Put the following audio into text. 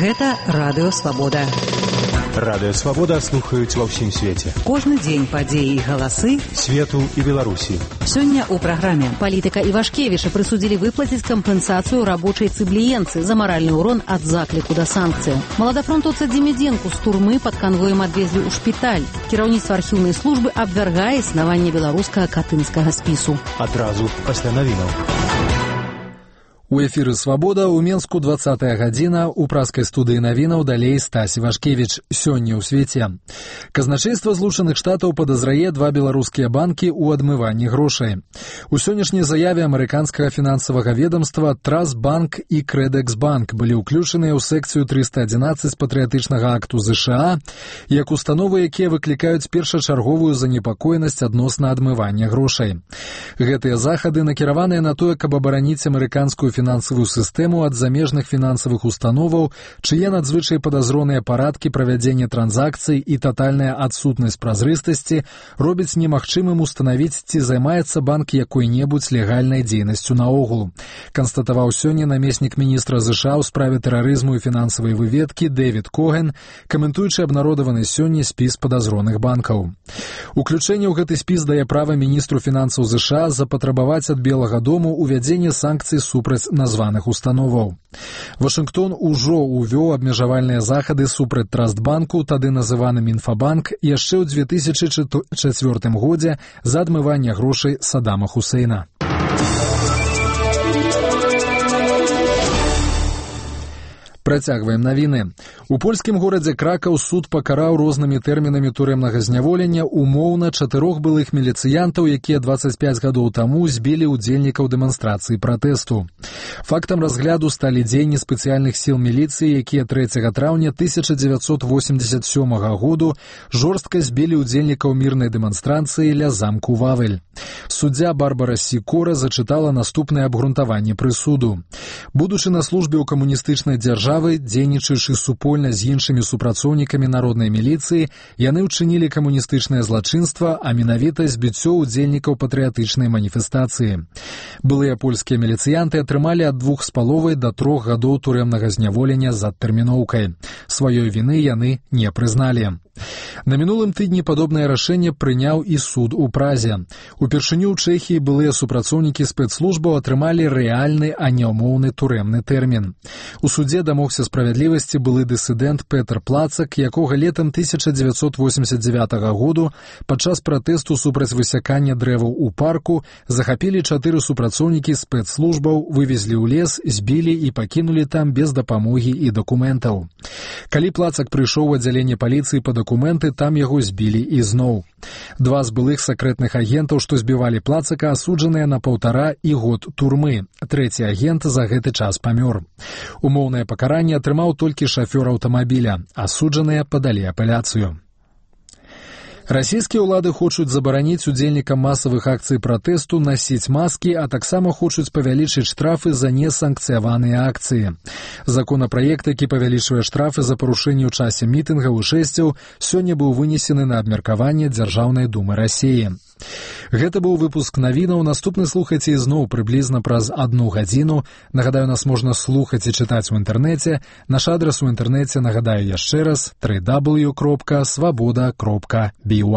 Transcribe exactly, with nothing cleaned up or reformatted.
Гэта Радыё Свабода. Радыё Свабода слухаюць ва ўсім свеце. Кожны дзень падзеі і галасы свету і Беларусі. Сёння ў праграме палітыка Івашкевіча прысудзілі выплаціць кампенсацыю рабочай цыбліенцы за маральны ўрон ад закліку да санкцыяў. Маладафронтоўца Дзімідзенку з турмы пад канвоем адвезлі ў шпіталь. Кіраўніцтва архіўнай службы абвяргае існаванне беларускага катынскага спісу. Адразу пасля навінаў. У эфіры «Свабода» ў Менску двадцатая гадзіна, у праскай студыі навінаў далей Стась Івашкевіч. Сёння ў свеце. Казначейства Злучаных Штатаў падазрае два беларускія банкі ў адмыванні грошай. У сённяшняй заяве амерыканскага фінансавага ведомства Трастбанк і Крэдэксбанк былі ўключаныя ў секцыю трыста адзінаццаць патрыятычнага акту ЗША, як установы, якія выклікаюць першачарговую занепакоенасць адносна адмывання грошай. Гэтыя захады накіраваныя на тое, каб абараніць амерыканскую фінансавую сістэму ад замежных фінансавых установаў, чые надзвычай падазроныя парадкі правядзення транзакцый і татальная адсутнасць празрыстасці робіць немагчымым устанавіць, ці займаецца банк якой-небудзь легальнай дзейнасцю наогул, канстатаваў сёння намеснік міністра ЗША ў справе тэрарызму і фінансавай выведкі Дэвід Коген, каментуючы абнародаваны сёння спіс падазроных банкаў. Уключэнне ў гэты спіс дае права міністру фінансаў ЗША запатрабаваць ад Белага дому ўвядзенне санкцый супраць названых установаў. Вашынгтон ужо ўвёў абмежавальныя захады супраць Трастбанку, тады называны Мінфабанк, яшчэ ў дзве тысячы чацвёртым годзе за адмыванне грошай Саддама Хусейна. Працягваем навіны. У польскім горадзе Кракаў суд пакараў рознымі тэрмінамі турэмнага зняволення умоўна чатырох былых міліцыянтаў, якія дваццаць пяць гадоў таму збілі ўдзельнікаў дэманстрацыі пратэсту. Фактам разгляду сталі дзеянні спецыяльных сіл міліцыі, якія трэцяга траўня тысяча дзевяцьсот восемьдзесят сёмага году жорстка збілі ўдзельнікаў мірнай дэманстрацыі ля замку Вавель. Суддзя Барбара Сікора зачытала наступнае абгрунтаванне прысуду. Будучы на службе ў камуністычнай дзяржавы, дзейнічаючы супольна з іншымі супрацоўнікамі народнай міліцыі, яны ўчынілі камуністычнае злачынства, а менавіта збіццё ўдзельнікаў патрыятычнай маніфестацыі. Былыя польскія міліцыянты атрымалі ад двух з паловай да трох гадоў турэмнага зняволення з адтэрміноўкай. Сваёй віны яны не прызналі. На мінулым тыдні падобнае рашэнне прыняў і суд у Празе. Упершыню ў Чэхіі былыя супрацоўнікі спецслужбаў атрымалі рэальны, а не ўмоўны турэмны тэрмін. У судзе дамогся справядлівасці былы дысідэнт Петр Плацак, якога летам тысяча дзевяцьсот восемьдесят девятага году падчас пратэсту супраць высякання дрэваў у парку захапілі чатыры супрацоўнікі спецслужбаў, вывезлі ў лес, збілі і пакінулі там без дапамогі і дакументаў. Калі Плацак прыйшоў у аддзяленне паліцыі па дакументы, там яго збілі ізноў. Два з былых сакрэтных агентаў, што збівалі Плацака, асуджаныя на паўтара і год турмы. Трэці агент за гэты час памёр. Умоўнае пакаранне атрымаў толькі шафёр аўтамабіля. Асуджаныя падалі апеляцыю. Расійскія ўлады хочуць забараніць удзельнікам масавых акцый пратэсту насіць маскі, а таксама хочуць павялічыць штрафы за несанкцыяваныя акцыі. Законапраект, які павялічвае штрафы за парушэнне ў часе мітынгаў і шэсцяў, сёння быў вынесены на абмеркаванне Дзяржаўнай думы Расіі. Гэта быў выпуск навінаў. Наступны слухайце ізноў прыблізна праз адну гадзіну. Нагадаю, нас можна слухаць і чытаць у інтэрнэце. Наш адрас у інтэрнэце, нагадаю яшчэ раз, дабл ю дабл ю дабл ю кропка свабода кропка бі.